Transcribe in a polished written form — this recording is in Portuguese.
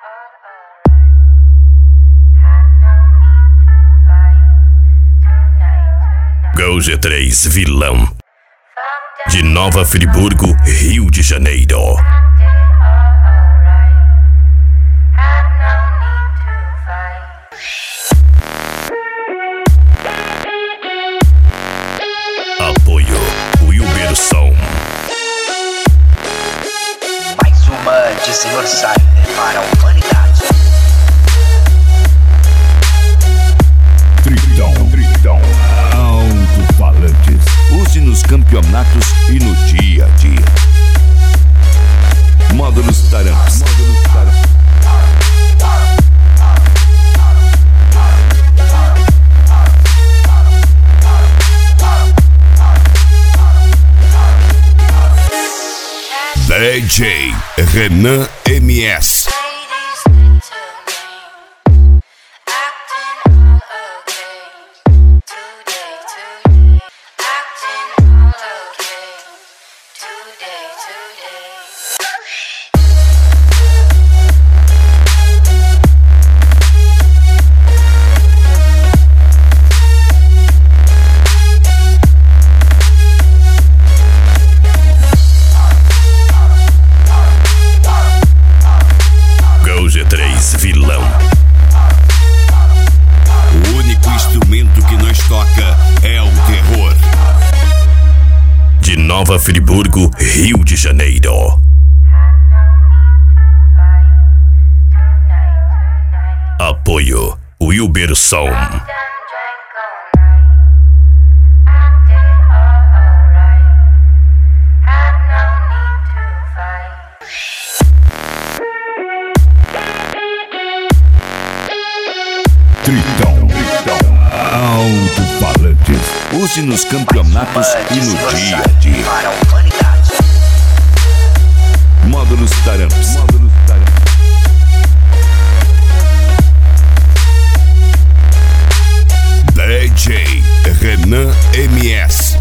Go G3 Vilão, de Nova Friburgo, Rio de Janeiro. Apoio Wilberson. Mais uma de Senhor Cyber para a humanidade. Tritão, alto-falantes. Use nos campeonatos e no dia a dia. Módulos Taramps. DJ Renan MS. G3 Vilão. O único instrumento que nós toca é o terror. De Nova Friburgo, Rio de Janeiro. Apoio Wilberson. Tritão, alto-falantes. Use nos campeonatos e no dia a dia. Para a humanidade. Módulos Taramps. DJ Renan MS.